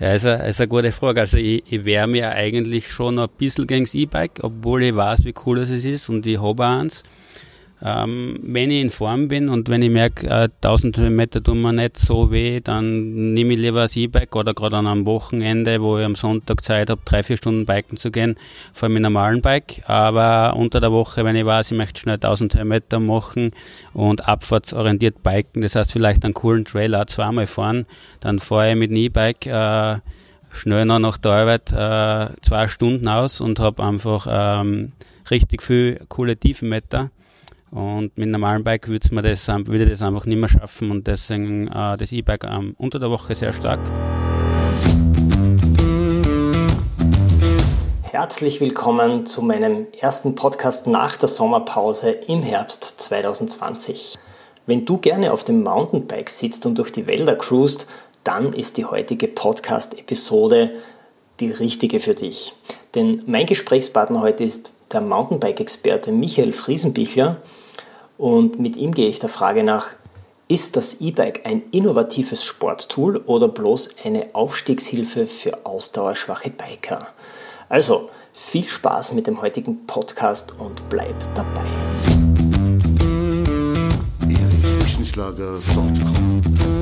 Ja, ist eine gute Frage. Also ich wehre mich eigentlich schon ein bisschen gegen das E-Bike, obwohl ich weiß, wie cool es ist und ich habe auch eins. Wenn ich in Form bin und wenn ich merke, 1000 Höhenmeter tun mir nicht so weh, dann nehme ich lieber das E-Bike oder gerade an einem Wochenende, wo ich am Sonntag Zeit habe, 3-4 Stunden biken zu gehen, vor allem mit einem normalen Bike. Aber unter der Woche, wenn ich weiß, ich möchte schnell 1000 Höhenmeter machen und abfahrtsorientiert biken, das heißt vielleicht einen coolen Trail auch zweimal fahren, dann fahre ich mit dem E-Bike schnell noch nach der Arbeit 2 Stunden aus und habe einfach richtig viel coole Tiefenmeter. Und mit einem normalen Bike würde ich das einfach nicht mehr schaffen und deswegen das E-Bike unter der Woche sehr stark. Herzlich willkommen zu meinem ersten Podcast nach der Sommerpause im Herbst 2020. Wenn du gerne auf dem Mountainbike sitzt und durch die Wälder cruist, dann ist die heutige Podcast-Episode die richtige für dich. Denn mein Gesprächspartner heute ist der Mountainbike-Experte Michael Friesenbichler. Und mit ihm gehe ich der Frage nach, ist das E-Bike ein innovatives Sporttool oder bloß eine Aufstiegshilfe für ausdauerschwache Biker? Also, viel Spaß mit dem heutigen Podcast und bleib dabei. erichfrischenschlager.com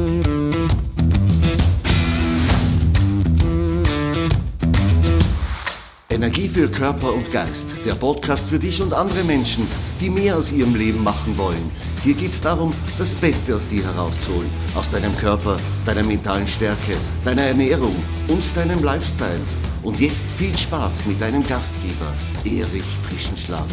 Energie für Körper und Geist. Der Podcast für dich und andere Menschen, die mehr aus ihrem Leben machen wollen. Hier geht es darum, das Beste aus dir herauszuholen. Aus deinem Körper, deiner mentalen Stärke, deiner Ernährung und deinem Lifestyle. Und jetzt viel Spaß mit deinem Gastgeber, Erich Frischenschlager.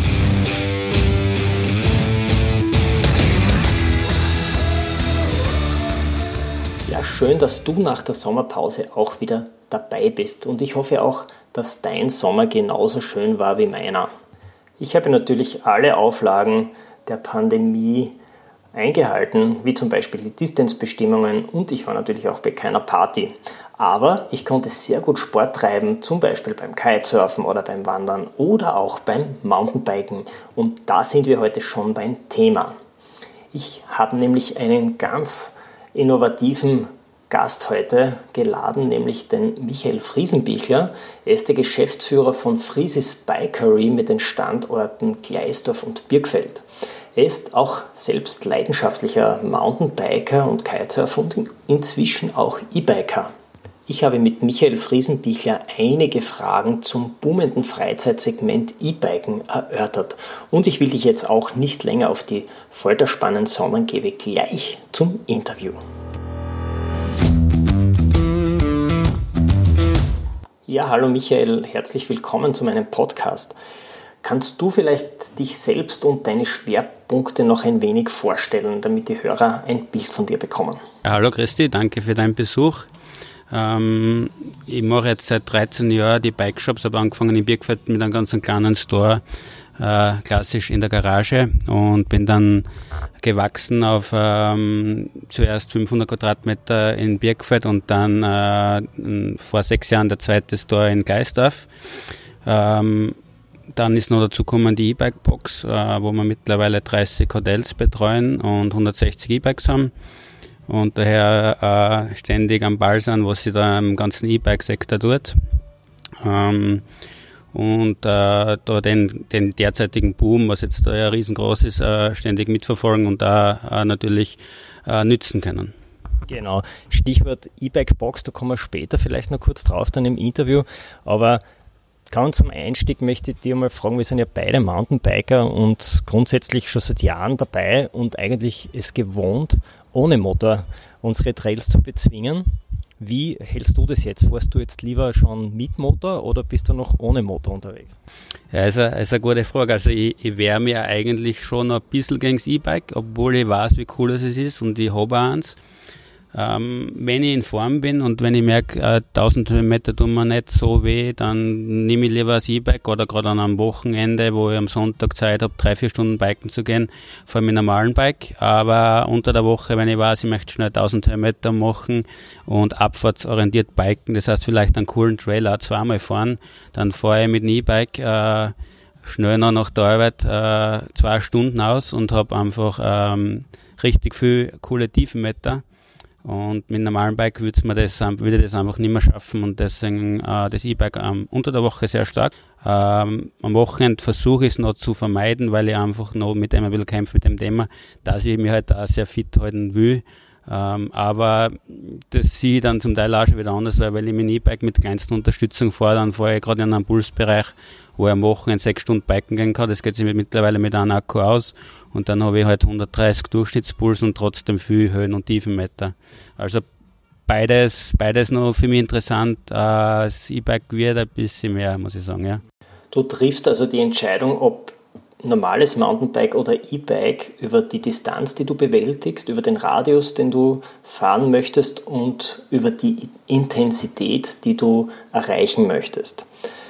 Ja, schön, dass du nach der Sommerpause auch wieder dabei bist. Und ich hoffe auch, dass dein Sommer genauso schön war wie meiner. Ich habe natürlich alle Auflagen der Pandemie eingehalten, wie zum Beispiel die Distanzbestimmungen, und ich war natürlich auch bei keiner Party. Aber ich konnte sehr gut Sport treiben, zum Beispiel beim Kitesurfen oder beim Wandern oder auch beim Mountainbiken. Und da sind wir heute schon beim Thema. Ich habe nämlich einen ganz innovativen Gast heute geladen, nämlich den Michael Friesenbichler. Er ist der Geschäftsführer von Friesis Bikery mit den Standorten Gleisdorf und Birkfeld. Er ist auch selbst leidenschaftlicher Mountainbiker und Kitesurfer und inzwischen auch E-Biker. Ich habe mit Michael Friesenbichler einige Fragen zum boomenden Freizeitsegment E-Biken erörtert. Und ich will dich jetzt auch nicht länger auf die Folter spannen, sondern gebe gleich zum Interview. Ja, hallo Michael, herzlich willkommen zu meinem Podcast. Kannst du vielleicht dich selbst und deine Schwerpunkte noch ein wenig vorstellen, damit die Hörer ein Bild von dir bekommen? Hallo Christi, danke für deinen Besuch. Ich mache jetzt seit 13 Jahren die Bike-Shops, habe angefangen in Birkfeld mit einem ganz kleinen Store, klassisch in der Garage, und bin dann gewachsen auf zuerst 500 Quadratmeter in Birkfeld und dann vor 6 Jahren der zweite Store in Gleisdorf. Dann ist noch dazu gekommen die E-Bike-Box, wo wir mittlerweile 30 Hotels betreuen und 160 E-Bikes haben. Und daher ständig am Ball sind, was sich da im ganzen E-Bike-Sektor tut. Da den derzeitigen Boom, was jetzt da ja riesengroß ist, ständig mitverfolgen und da natürlich nützen können. Genau, Stichwort E-Bike-Box, da kommen wir später vielleicht noch kurz drauf dann im Interview, aber ganz zum Einstieg möchte ich dir mal fragen, wir sind ja beide Mountainbiker und grundsätzlich schon seit Jahren dabei und eigentlich es gewohnt, ohne Motor unsere Trails zu bezwingen. Wie hältst du das jetzt? Fährst du jetzt lieber schon mit Motor oder bist du noch ohne Motor unterwegs? Ja, ist eine gute Frage. Also ich wehre mich eigentlich schon ein bisschen gegen das E-Bike, obwohl ich weiß, wie cool es ist und ich habe auch eins. Wenn ich in Form bin und wenn ich merke, 1000 Höhenmeter tun mir nicht so weh, dann nehme ich lieber das E-Bike oder gerade an einem Wochenende, wo ich am Sonntag Zeit habe, 3-4 Stunden biken zu gehen, vor allem mit einem normalen Bike. Aber unter der Woche, wenn ich weiß, ich möchte schnell 1000 Höhenmeter machen und abfahrtsorientiert biken, das heißt vielleicht einen coolen Trail auch zweimal fahren, dann fahre ich mit dem E-Bike schnell noch nach der Arbeit 2 Stunden aus und habe einfach richtig viel coole Tiefenmeter. Und mit einem normalen Bike würde ich das einfach nicht mehr schaffen und deswegen das E-Bike unter der Woche sehr stark. Am Wochenende versuche ich es noch zu vermeiden, weil ich einfach noch mit dem ein bisschen kämpfe mit dem Thema, dass ich mich halt auch sehr fit halten will. Aber das sehe ich dann zum Teil auch schon wieder anders, weil ich mit dem E-Bike mit kleinster Unterstützung fahre, dann fahre ich gerade in einem Pulsbereich, wo ich am Wochenende 6 Stunden biken gehen kann. Das geht sich mittlerweile mit einem Akku aus und dann habe ich halt 130 Durchschnittspuls und trotzdem viel Höhen- und Tiefenmeter. Also beides noch für mich interessant. Das E-Bike wird ein bisschen mehr, muss ich sagen, ja. Du triffst also die Entscheidung, ob normales Mountainbike oder E-Bike über die Distanz, die du bewältigst, über den Radius, den du fahren möchtest und über die Intensität, die du erreichen möchtest.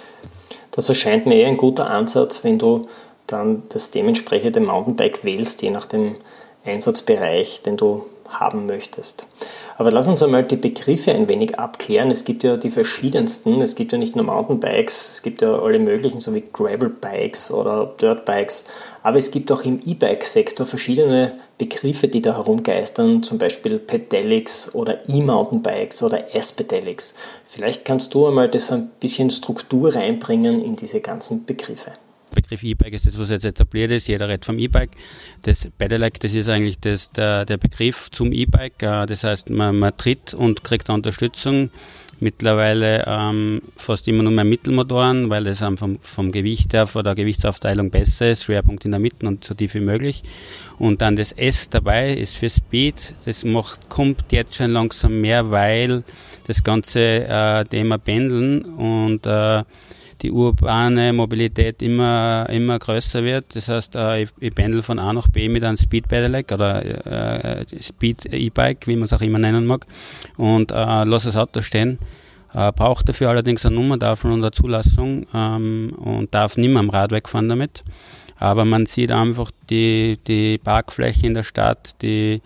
Das erscheint mir eher ein guter Ansatz, wenn du dann das dementsprechende Mountainbike wählst, je nach dem Einsatzbereich, den du haben möchtest. Aber lass uns einmal die Begriffe ein wenig abklären. Es gibt ja die verschiedensten, es gibt ja nicht nur Mountainbikes, es gibt ja alle möglichen, so wie Gravelbikes oder Dirtbikes, aber es gibt auch im E-Bike-Sektor verschiedene Begriffe, die da herumgeistern, zum Beispiel Pedelecs oder E-Mountainbikes oder S-Pedelecs. Vielleicht kannst du einmal das ein bisschen Struktur reinbringen in diese ganzen Begriffe. Begriff E-Bike ist das, was jetzt etabliert ist. Jeder redet vom E-Bike. Das Pedelec, das ist eigentlich der Begriff zum E-Bike. Das heißt, man tritt und kriegt Unterstützung. Mittlerweile fast immer nur mehr Mittelmotoren, weil das vom Gewicht her, von der Gewichtsaufteilung besser ist. Schwerpunkt in der Mitte und so tief wie möglich. Und dann das S dabei ist für Speed. Das kommt jetzt schon langsam mehr, weil das ganze Thema Pendeln und die urbane Mobilität immer größer wird. Das heißt, ich pendel von A nach B mit einem Speed Pedelec oder Speed E-Bike, wie man es auch immer nennen mag, und lasse das Auto stehen. Braucht dafür allerdings eine Nummerntafel und eine Zulassung und darf nicht mehr am Radweg fahren damit. Aber man sieht einfach die Parkfläche in der Stadt, die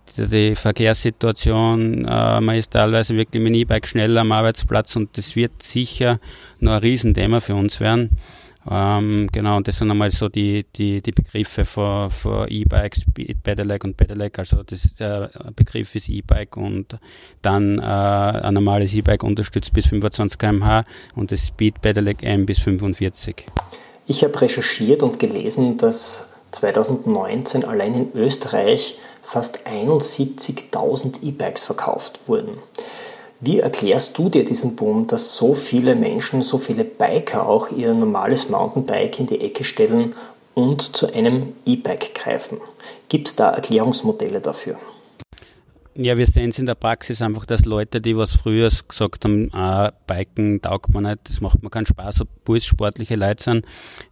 Verkehrssituation, man ist teilweise wirklich mit dem E-Bike schneller am Arbeitsplatz und das wird sicher noch ein Riesenthema für uns werden. Genau, und das sind einmal so die Begriffe für E-Bike, Speed Pedelec und Pedelec. Also der Begriff ist E-Bike und dann ein normales E-Bike unterstützt bis 25 km/h und das Speed Pedelec M bis 45. Ich habe recherchiert und gelesen, dass 2019 allein in Österreich fast 71.000 E-Bikes verkauft wurden. Wie erklärst du dir diesen Boom, dass so viele Menschen, so viele Biker auch ihr normales Mountainbike in die Ecke stellen und zu einem E-Bike greifen? Gibt es da Erklärungsmodelle dafür? Ja, wir sehen es in der Praxis einfach, dass Leute, die was früher gesagt haben, Biken taugt man nicht, das macht mir keinen Spaß, obwohl es sportliche Leute sind,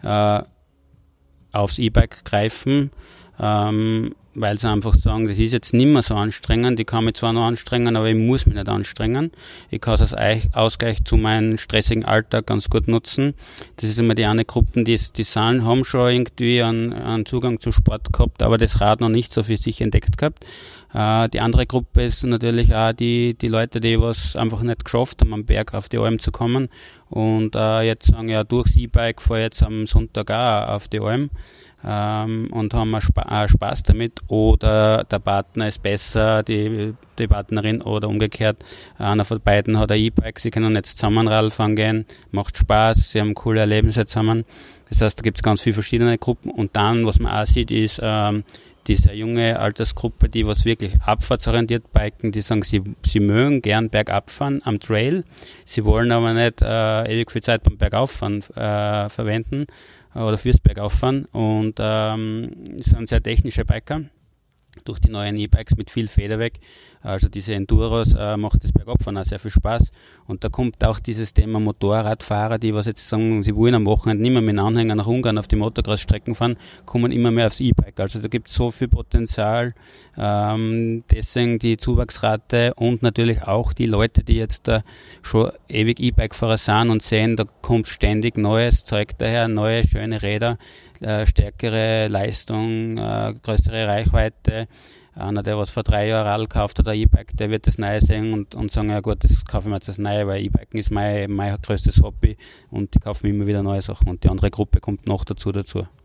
aufs E-Bike greifen, weil sie einfach sagen, das ist jetzt nicht mehr so anstrengend, ich kann mich zwar noch anstrengen, aber ich muss mich nicht anstrengen. Ich kann es als Ausgleich zu meinem stressigen Alltag ganz gut nutzen. Das ist immer die eine Gruppe, die haben schon irgendwie einen Zugang zu Sport gehabt, aber das Rad noch nicht so für sich entdeckt gehabt. Die andere Gruppe ist natürlich auch die Leute, die was einfach nicht geschafft haben, am Berg auf die Alm zu kommen und jetzt sagen, ja, durchs E-Bike fahre ich jetzt am Sonntag auch auf die Alm. Und haben Spaß damit, oder der Partner ist besser, die Partnerin, oder umgekehrt, einer von beiden hat ein E-Bike, sie können jetzt zusammen Radfahren gehen, macht Spaß, sie haben coole Erlebnisse zusammen. Das heißt, da gibt es ganz viele verschiedene Gruppen und dann, was man auch sieht, ist diese junge Altersgruppe, die was wirklich abfahrtsorientiert biken, die sagen, sie mögen gern bergab fahren am Trail, sie wollen aber nicht ewig viel Zeit beim Bergauffahren verwenden oder fürs Bergauffahren und sind sehr technische Biker durch die neuen E-Bikes mit viel Federweg. Also diese Enduros macht das Bergabfahren auch sehr viel Spaß. Und da kommt auch dieses Thema Motorradfahrer, die was jetzt sagen, sie wollen am Wochenende nicht mehr mit einem Anhänger nach Ungarn auf die Motocross-Strecken fahren, kommen immer mehr aufs E-Bike. Also da gibt es so viel Potenzial. Deswegen die Zuwachsrate und natürlich auch die Leute, die jetzt da schon ewig E-Bike-Fahrer sind und sehen, da kommt ständig neues Zeug daher, neue schöne Räder, stärkere Leistung, größere Reichweite. Einer, der was vor 3 Jahren Radl gekauft hat, ein E-Bike, der wird das Neue sehen und sagen, ja gut, das kaufe ich mir jetzt das Neue, weil E-Biken ist mein größtes Hobby und ich kaufe mir immer wieder neue Sachen und die andere Gruppe kommt noch dazu.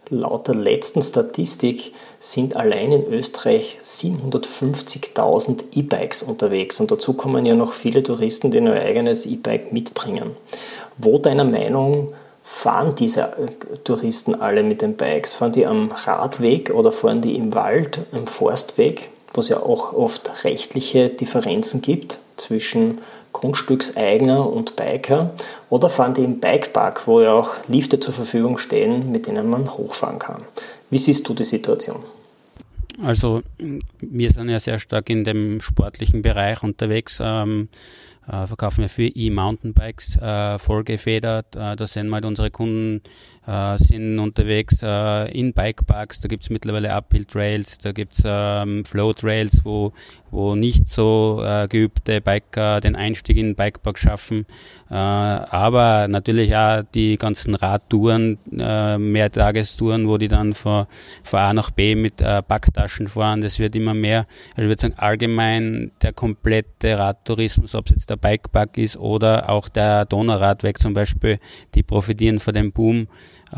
Laut der letzten Statistik sind allein in Österreich 750.000 E-Bikes unterwegs und dazu kommen ja noch viele Touristen, die ihr eigenes E-Bike mitbringen. Wo deiner Meinung fahren diese Touristen alle mit den Bikes? Fahren die am Radweg oder fahren die im Wald, am Forstweg, wo es ja auch oft rechtliche Differenzen gibt zwischen Grundstückseigner und Biker, oder fahren die im Bikepark, wo ja auch Lifte zur Verfügung stehen, mit denen man hochfahren kann? Wie siehst du die Situation? Also wir sind ja sehr stark in dem sportlichen Bereich unterwegs, verkaufen wir für E-Mountainbikes, vollgefedert. Da sind halt unsere Kunden sind unterwegs in Bikeparks. Da gibt es mittlerweile Uphill-Trails, da gibt es Flow-Trails, wo nicht so geübte Biker den Einstieg in den Bikepark schaffen. Aber natürlich auch die ganzen Radtouren, Mehrtagestouren, wo die dann von A nach B mit Packtaschen fahren. Das wird immer mehr. Also ich würde sagen, allgemein der komplette Radtourismus, ob es jetzt der Bikepark ist oder auch der Donauradweg zum Beispiel, die profitieren von dem Boom.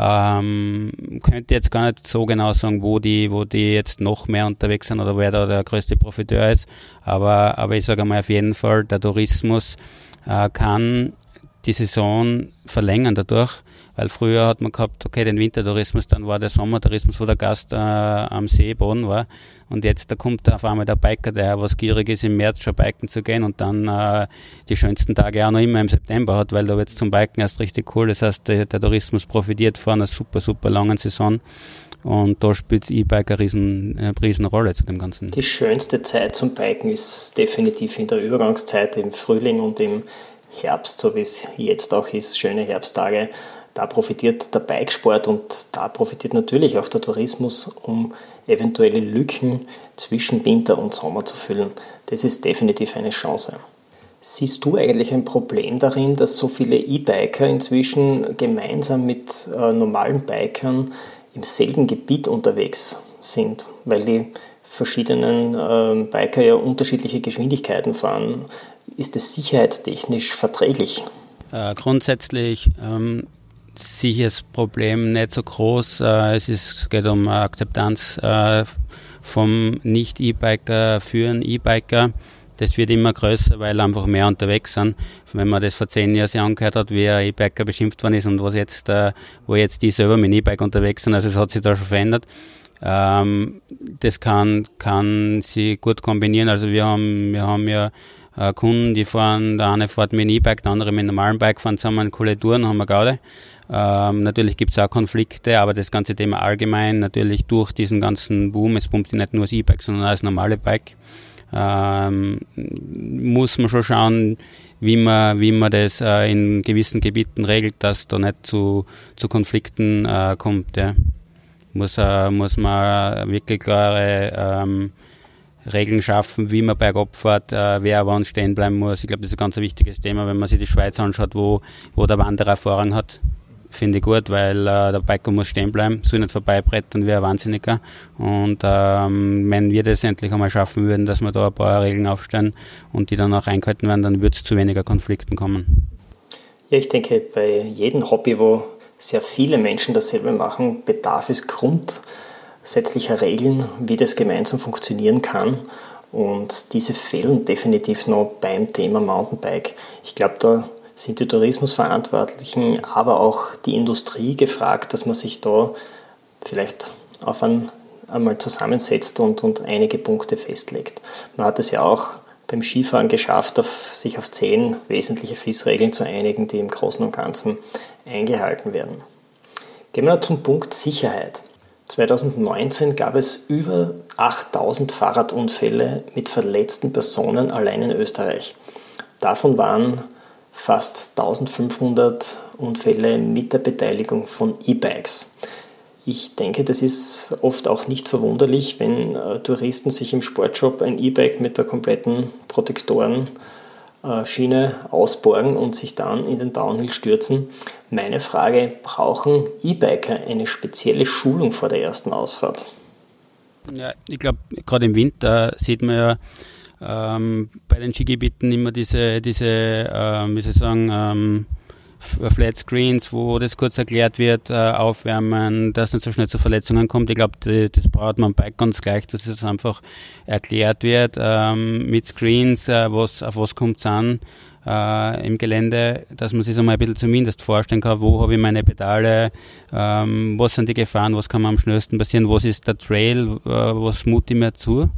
Könnte jetzt gar nicht so genau sagen, wo die jetzt noch mehr unterwegs sind oder wer da der größte Profiteur ist, aber ich sage mal auf jeden Fall, der Tourismus kann die Saison verlängern dadurch, weil früher hat man gehabt, okay, den Wintertourismus, dann war der Sommertourismus, wo der Gast am Seeboden war, und jetzt da kommt auf einmal der Biker, der was gierig ist, im März schon biken zu gehen und dann die schönsten Tage auch noch immer im September hat, weil da wird es zum Biken erst richtig cool. Das heißt, der Tourismus profitiert von einer super, super langen Saison. Und da spielt das E-Bike eine riesen Rolle zu dem Ganzen. Die schönste Zeit zum Biken ist definitiv in der Übergangszeit, im Frühling und im Herbst, so wie es jetzt auch ist, schöne Herbsttage. Da profitiert der Bikesport und da profitiert natürlich auch der Tourismus, um eventuelle Lücken zwischen Winter und Sommer zu füllen. Das ist definitiv eine Chance. Siehst du eigentlich ein Problem darin, dass so viele E-Biker inzwischen gemeinsam mit normalen Bikern im selben Gebiet unterwegs sind, weil die verschiedenen Biker ja unterschiedliche Geschwindigkeiten fahren? Ist es sicherheitstechnisch verträglich? Grundsätzlich sehe das Problem nicht so groß. Es geht um Akzeptanz vom Nicht-E-Biker für einen E-Biker. Das wird immer größer, weil einfach mehr unterwegs sind. Wenn man das vor 10 Jahren sich angehört hat, wie ein E-Biker beschimpft worden ist und wo jetzt die selber mit dem E-Bike unterwegs sind, also es hat sich da schon verändert. Das kann sich gut kombinieren. Also wir haben ja Kunden, die fahren, der eine fährt mit dem E-Bike, der andere mit einem normalen Bike, fahren zusammen coole Touren, haben wir Gaude. Natürlich gibt es auch Konflikte, aber das ganze Thema allgemein, natürlich durch diesen ganzen Boom, es pumpt nicht nur das E-Bike, sondern auch das normale Bike, muss man schon schauen, wie man das in gewissen Gebieten regelt, dass da nicht zu Konflikten kommt. Ja. Muss man wirklich klare Regeln schaffen, wie man bergab fährt, wer wann stehen bleiben muss. Ich glaube, das ist ein ganz wichtiges Thema, wenn man sich die Schweiz anschaut, wo der Wanderer Vorrang hat. Finde ich gut, weil der Biker muss stehen bleiben, soll nicht vorbeibrettern wie ein Wahnsinniger. Und wenn wir das endlich einmal schaffen würden, dass wir da ein paar Regeln aufstellen und die dann auch eingehalten werden, dann wird es zu weniger Konflikten kommen. Ja, ich denke, bei jedem Hobby, wo sehr viele Menschen dasselbe machen, bedarf es grundsätzlicher Regeln, wie das gemeinsam funktionieren kann. Und diese fehlen definitiv noch beim Thema Mountainbike. Ich glaube, da sind die Tourismusverantwortlichen, aber auch die Industrie gefragt, dass man sich da vielleicht auf einmal zusammensetzt und einige Punkte festlegt. Man hat es ja auch beim Skifahren geschafft, sich auf 10 wesentliche FIS-Regeln zu einigen, die im Großen und Ganzen eingehalten werden. Gehen wir noch zum Punkt Sicherheit. 2019 gab es über 8000 Fahrradunfälle mit verletzten Personen allein in Österreich. Davon waren fast 1500 Unfälle mit der Beteiligung von E-Bikes. Ich denke, das ist oft auch nicht verwunderlich, wenn Touristen sich im Sportshop ein E-Bike mit der kompletten Protektorenschiene ausborgen und sich dann in den Downhill stürzen. Meine Frage, brauchen E-Biker eine spezielle Schulung vor der ersten Ausfahrt? Ja, ich glaube, gerade im Winter sieht man ja bei den Skigebieten immer diese wie soll ich sagen, Flat Screens, wo das kurz erklärt wird, aufwärmen, dass nicht so schnell zu Verletzungen kommt. Ich glaube, das braucht man am Bike ganz gleich, dass es einfach erklärt wird mit Screens, auf was kommt es an im Gelände, dass man sich so mal ein bisschen zumindest vorstellen kann, wo habe ich meine Pedale, was sind die Gefahren, was kann mir am schnellsten passieren, was ist der Trail, was mute ich mir zu.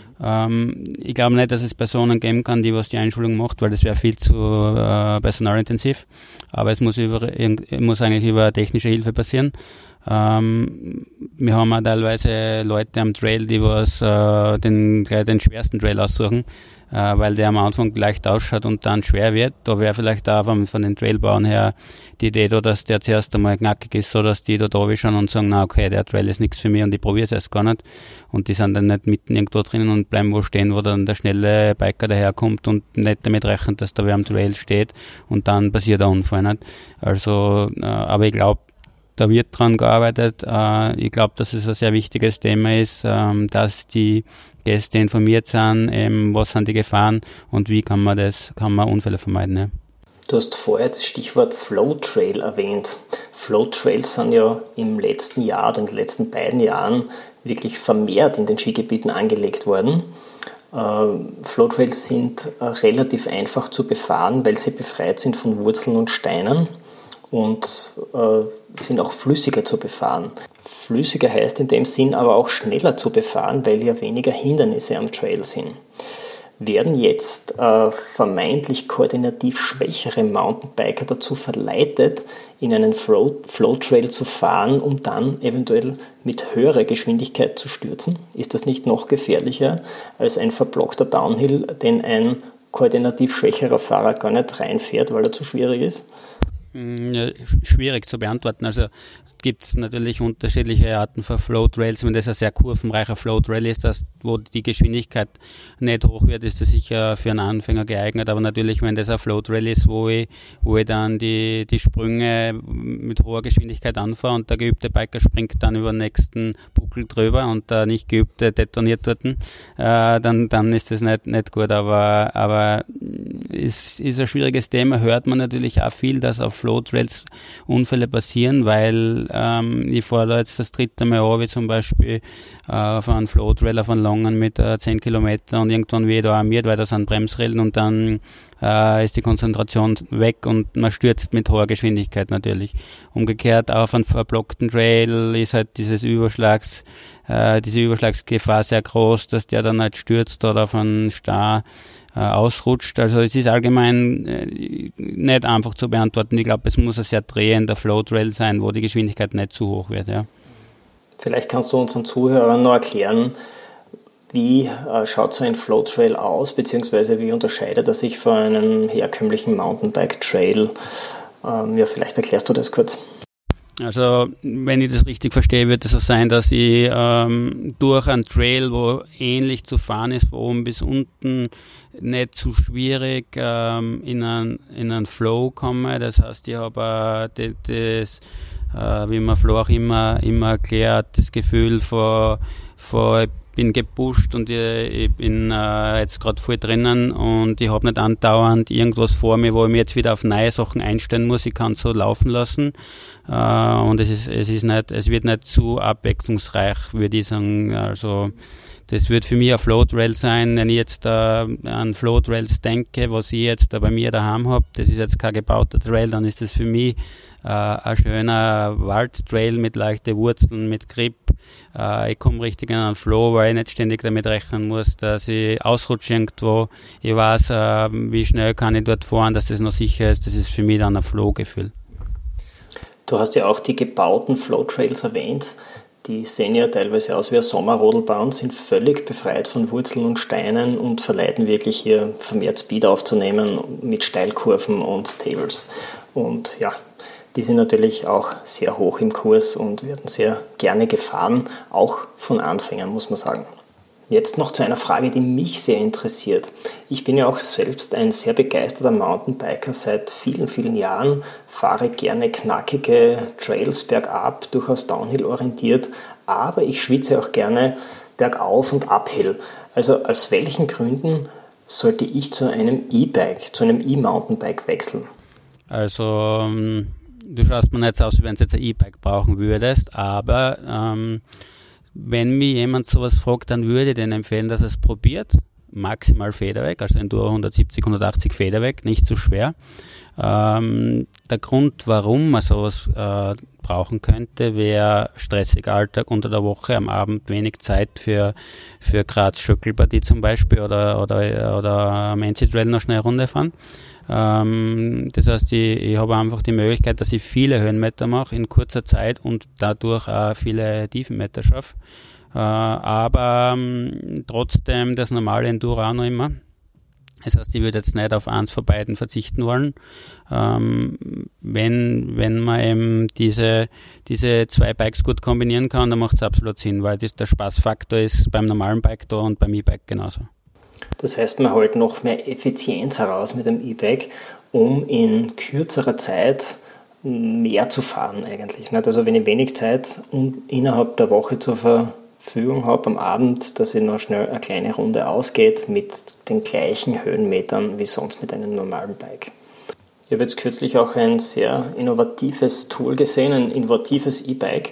Ich glaube nicht, dass es Personen geben kann, die Einschulung macht, weil das wäre viel zu personalintensiv. Aber es muss eigentlich über technische Hilfe passieren. Wir haben auch teilweise Leute am Trail, die den schwersten Trail aussuchen, weil der am Anfang leicht ausschaut und dann schwer wird. Da wäre vielleicht auch von den Trailbauern her die Idee da, dass der zuerst einmal knackig ist, so dass die da schauen und sagen, na okay, der Trail ist nichts für mich und ich probiere es erst gar nicht. Und die sind dann nicht mitten irgendwo drinnen und bleiben wo stehen, wo dann der schnelle Biker daherkommt und nicht damit rechnet, dass da wer am Trail steht und dann passiert der Unfall nicht. Also, aber ich glaube, da wird dran gearbeitet. Ich glaube, dass es ein sehr wichtiges Thema ist, dass die Gäste informiert sind, was sind die Gefahren und wie kann man Unfälle vermeiden. Ja. Du hast vorher das Stichwort Flow Trail erwähnt. Flow Trails sind ja im letzten Jahr oder in den letzten beiden Jahren wirklich vermehrt in den Skigebieten angelegt worden. Flow Trails sind relativ einfach zu befahren, weil sie befreit sind von Wurzeln und Steinen und sind auch flüssiger zu befahren. Flüssiger heißt in dem Sinn aber auch schneller zu befahren, weil ja weniger Hindernisse am Trail sind. Werden jetzt vermeintlich koordinativ schwächere Mountainbiker dazu verleitet, in einen Flow-Trail zu fahren, um dann eventuell mit höherer Geschwindigkeit zu stürzen? Ist das nicht noch gefährlicher als ein verblockter Downhill, den ein koordinativ schwächerer Fahrer gar nicht reinfährt, weil er zu schwierig ist? Ja, schwierig zu beantworten. Also gibt es natürlich unterschiedliche Arten von Flow-Trails. Wenn das ein sehr kurvenreicher Flow-Trail ist, wo die Geschwindigkeit nicht hoch wird, ist das sicher für einen Anfänger geeignet. Aber natürlich, wenn das ein Flow-Trail ist, wo ich dann die Sprünge mit hoher Geschwindigkeit anfahre und der geübte Biker springt dann über den nächsten Buckel drüber und der nicht geübte detoniert dort, dann ist das nicht gut. Aber es ist ein schwieriges Thema. Hört man natürlich auch viel, dass auf Flow-Trails Unfälle passieren, weil ich fahre da jetzt das dritte Mal an, wie zum Beispiel auf einen Flow-Trail auf einen langen mit 10 Kilometer und irgendwann wieder alarmiert, weil da sind Bremsrillen und dann ist die Konzentration weg und man stürzt mit hoher Geschwindigkeit natürlich. Umgekehrt auf einen verblockten Trail ist halt diese Überschlagsgefahr sehr groß, dass der dann halt stürzt oder auf einen Star ausrutscht. Also es ist allgemein nicht einfach zu beantworten. Ich glaube, es muss ein sehr drehender Flow-Trail sein, wo die Geschwindigkeit nicht zu hoch wird. Ja. Vielleicht kannst du unseren Zuhörern noch erklären, wie schaut so ein Flow-Trail aus, beziehungsweise wie unterscheidet er sich von einem herkömmlichen Mountainbike-Trail? Ja, vielleicht erklärst du das kurz. Also, wenn ich das richtig verstehe, wird es so sein, dass ich durch einen Trail, wo ähnlich zu fahren ist, von oben bis unten, nicht zu schwierig in einen Flow komme. Das heißt, ich habe wie man Flo auch immer erklärt, das Gefühl von ich bin gepusht und ich bin jetzt gerade voll drinnen und ich habe nicht andauernd irgendwas vor mir, wo ich mich jetzt wieder auf neue Sachen einstellen muss. Ich kann es so laufen lassen und es wird nicht zu abwechslungsreich, würde ich sagen. Also das wird für mich ein Flow-Trail sein, wenn ich jetzt an Flow-Trails denke, was ich jetzt bei mir daheim habe. Das ist jetzt kein gebauter Trail, dann ist das für mich ein schöner Waldtrail mit leichten Wurzeln, mit Grip. Ich komme richtig in einen Flow, weil ich nicht ständig damit rechnen muss, dass ich ausrutsche irgendwo. Ich weiß, wie schnell kann ich dort fahren, dass das noch sicher ist. Das ist für mich dann ein Flow-Gefühl. Du hast ja auch die gebauten Flow-Trails erwähnt. Die sehen ja teilweise aus wie eine Sommerrodelbahn, sind völlig befreit von Wurzeln und Steinen und verleiten wirklich hier vermehrt Speed aufzunehmen mit Steilkurven und Tables. Und ja, die sind natürlich auch sehr hoch im Kurs und werden sehr gerne gefahren, auch von Anfängern, muss man sagen. Jetzt noch zu einer Frage, die mich sehr interessiert. Ich bin ja auch selbst ein sehr begeisterter Mountainbiker seit vielen, vielen Jahren, fahre gerne knackige Trails bergab, durchaus Downhill orientiert, aber ich schwitze auch gerne bergauf und uphill. Also aus welchen Gründen sollte ich zu einem E-Bike, zu einem E-Mountainbike wechseln? Also du schaust mir nicht so aus, wie wenn du jetzt ein E-Bike brauchen würdest, aber wenn mir jemand sowas fragt, dann würde ich denen empfehlen, dass er es probiert. Maximal Federweg, also Enduro 170, 180 Federweg, nicht zu schwer. Der Grund, warum man sowas brauchen könnte, wäre stressiger Alltag unter der Woche, am Abend wenig Zeit für Graz-Schöckelpartie zum Beispiel oder Manzi Trail noch schnell Runde fahren. Das heißt, ich habe einfach die Möglichkeit, dass ich viele Höhenmeter mache in kurzer Zeit und dadurch auch viele Tiefenmeter schaffe. Aber trotzdem das normale Enduro auch noch immer. Das heißt, ich würde jetzt nicht auf eins von beiden verzichten wollen. Wenn man eben diese zwei Bikes gut kombinieren kann, dann macht es absolut Sinn, weil der Spaßfaktor ist beim normalen Bike da und beim E-Bike genauso. Das heißt, man holt noch mehr Effizienz heraus mit dem E-Bike, um in kürzerer Zeit mehr zu fahren eigentlich. Also wenn ich wenig Zeit innerhalb der Woche zur Verfügung habe am Abend, dass ich noch schnell eine kleine Runde ausgeht mit den gleichen Höhenmetern wie sonst mit einem normalen Bike. Ich habe jetzt kürzlich auch ein sehr innovatives Tool gesehen, ein innovatives E-Bike,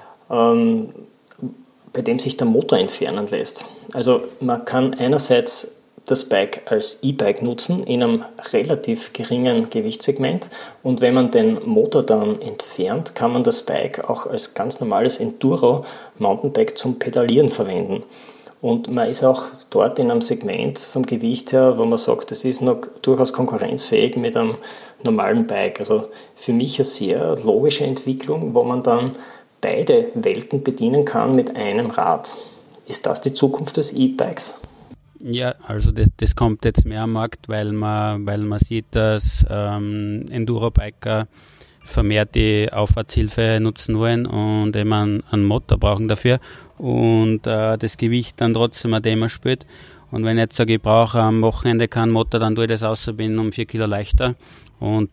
bei dem sich der Motor entfernen lässt. Also man kann einerseits das Bike als E-Bike nutzen in einem relativ geringen Gewichtssegment und wenn man den Motor dann entfernt, kann man das Bike auch als ganz normales Enduro-Mountainbike zum Pedalieren verwenden. Und man ist auch dort in einem Segment vom Gewicht her, wo man sagt, das ist noch durchaus konkurrenzfähig mit einem normalen Bike. Also für mich eine sehr logische Entwicklung, wo man dann beide Welten bedienen kann mit einem Rad. Ist das die Zukunft des E-Bikes? Ja, also das kommt jetzt mehr am Markt, weil man sieht, dass Enduro-Biker vermehrt die Aufwärtshilfe nutzen wollen und eben einen Motor brauchen dafür und das Gewicht dann trotzdem ein Thema spielt. Und wenn ich jetzt sage, ich brauche am Wochenende keinen Motor, dann tue ich das bin um 4 Kilo leichter. Und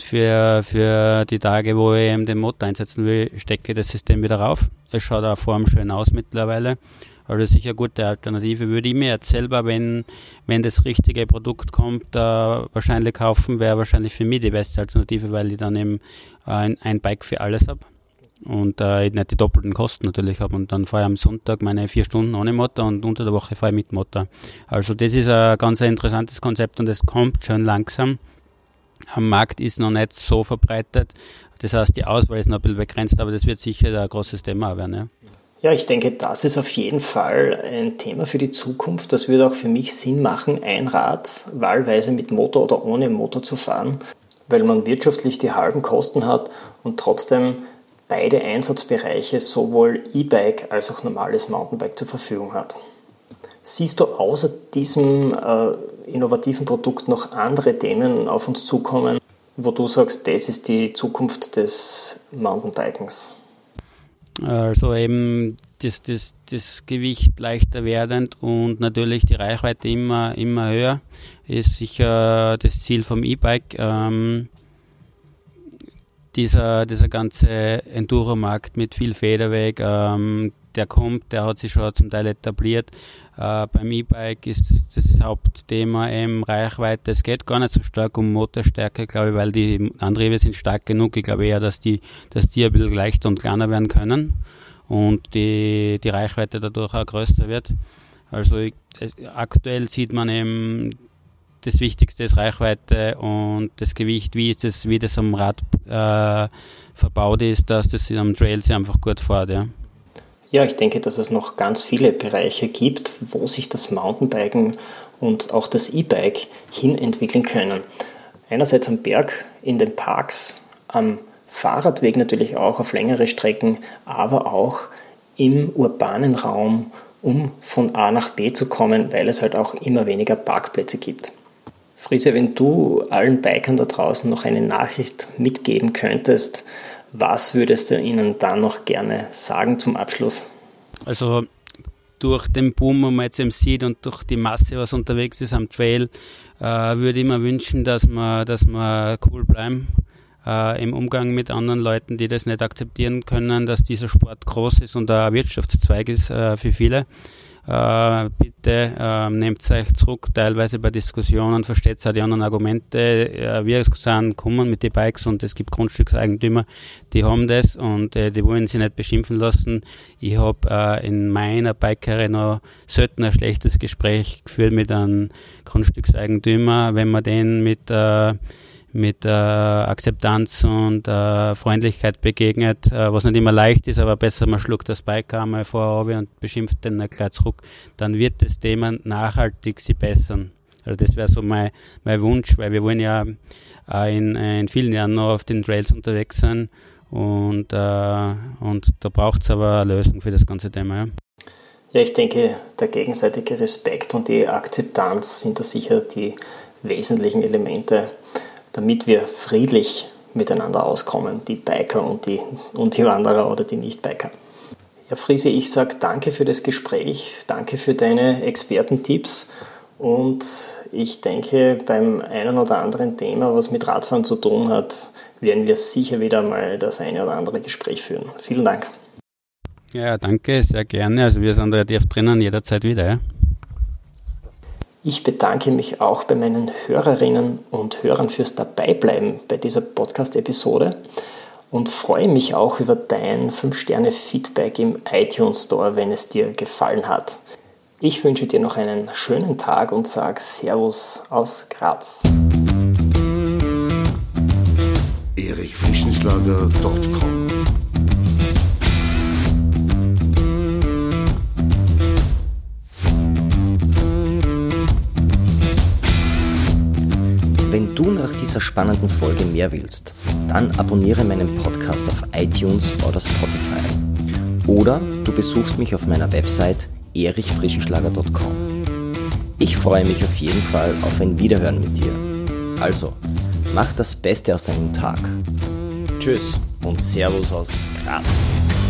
für die Tage, wo ich eben den Motor einsetzen will, stecke ich das System wieder rauf. Es schaut auch Form schön aus mittlerweile. Also sicher eine gute Alternative. Würde ich mir jetzt selber, wenn das richtige Produkt kommt, wahrscheinlich kaufen, wäre wahrscheinlich für mich die beste Alternative, weil ich dann eben ein Bike für alles habe. Und ich nicht die doppelten Kosten natürlich habe. Und dann fahre ich am Sonntag meine 4 Stunden ohne Motor und unter der Woche fahre ich mit Motor. Also das ist ein ganz interessantes Konzept und es kommt schon langsam. Am Markt ist noch nicht so verbreitet. Das heißt, die Auswahl ist noch ein bisschen begrenzt, aber das wird sicher ein großes Thema werden. Ja. Ja, ich denke, das ist auf jeden Fall ein Thema für die Zukunft. Das würde auch für mich Sinn machen, ein Rad wahlweise mit Motor oder ohne Motor zu fahren, weil man wirtschaftlich die halben Kosten hat und trotzdem beide Einsatzbereiche, sowohl E-Bike als auch normales Mountainbike zur Verfügung hat. Siehst du außer diesem innovativen Produkt noch andere Themen auf uns zukommen, wo du sagst, das ist die Zukunft des Mountainbikens? Also eben das Gewicht leichter werdend und natürlich die Reichweite immer höher ist sicher das Ziel vom E-Bike. Dieser ganze Enduro-Markt mit viel Federweg, der hat sich schon zum Teil etabliert. Beim E-Bike ist das Hauptthema eben Reichweite. Es geht gar nicht so stark um Motorstärke, glaube ich, weil die Antriebe sind stark genug. Ich glaube eher, dass die ein bisschen leichter und kleiner werden können und die Reichweite dadurch auch größer wird. Also aktuell sieht man eben, das Wichtigste ist Reichweite und das Gewicht, wie das am Rad verbaut ist, dass das am Trail sich einfach gut fährt. Ja. Ja, ich denke, dass es noch ganz viele Bereiche gibt, wo sich das Mountainbiken und auch das E-Bike hin entwickeln können. Einerseits am Berg, in den Parks, am Fahrradweg natürlich auch auf längere Strecken, aber auch im urbanen Raum, um von A nach B zu kommen, weil es halt auch immer weniger Parkplätze gibt. Frisia, wenn du allen Bikern da draußen noch eine Nachricht mitgeben könntest, was würdest du ihnen dann noch gerne sagen zum Abschluss? Also durch den Boom, den man jetzt eben sieht und durch die Masse, was unterwegs ist am Trail, würde ich mir wünschen, dass wir cool bleiben im Umgang mit anderen Leuten, die das nicht akzeptieren können, dass dieser Sport groß ist und ein Wirtschaftszweig ist für viele. bitte nehmt euch zurück, teilweise bei Diskussionen, versteht auch die anderen Argumente. Wir sind kommen mit den Bikes und es gibt Grundstückseigentümer, die haben das und die wollen sich nicht beschimpfen lassen. Ich habe in meiner Bike-Karriere noch selten ein schlechtes Gespräch geführt mit einem Grundstückseigentümer, wenn man den mit Akzeptanz und Freundlichkeit begegnet, was nicht immer leicht ist, aber besser man schluckt das Bike einmal vorher und beschimpft den gleich zurück, dann wird das Thema nachhaltig sich bessern. Also das wäre so mein Wunsch, weil wir wollen ja in vielen Jahren noch auf den Trails unterwegs sein und da braucht es aber eine Lösung für das ganze Thema. Ja. Ja, ich denke, der gegenseitige Respekt und die Akzeptanz sind da sicher die wesentlichen Elemente, damit wir friedlich miteinander auskommen, die Biker und die Wanderer oder die Nicht-Biker. Ja, Frisi, ich sage danke für das Gespräch, danke für deine Expertentipps und ich denke, beim einen oder anderen Thema, was mit Radfahren zu tun hat, werden wir sicher wieder mal das eine oder andere Gespräch führen. Vielen Dank. Ja, danke, sehr gerne. Also wir sind relativ drinnen, jederzeit wieder. Ja. Ich bedanke mich auch bei meinen Hörerinnen und Hörern fürs Dabeibleiben bei dieser Podcast-Episode und freue mich auch über dein 5-Sterne-Feedback im iTunes Store, wenn es dir gefallen hat. Ich wünsche dir noch einen schönen Tag und sage Servus aus Graz. erichfrischenschlager.com Wenn du nach dieser spannenden Folge mehr willst, dann abonniere meinen Podcast auf iTunes oder Spotify. Oder du besuchst mich auf meiner Website erichfrischenschlager.com. Ich freue mich auf jeden Fall auf ein Wiederhören mit dir. Also, mach das Beste aus deinem Tag. Tschüss und Servus aus Graz.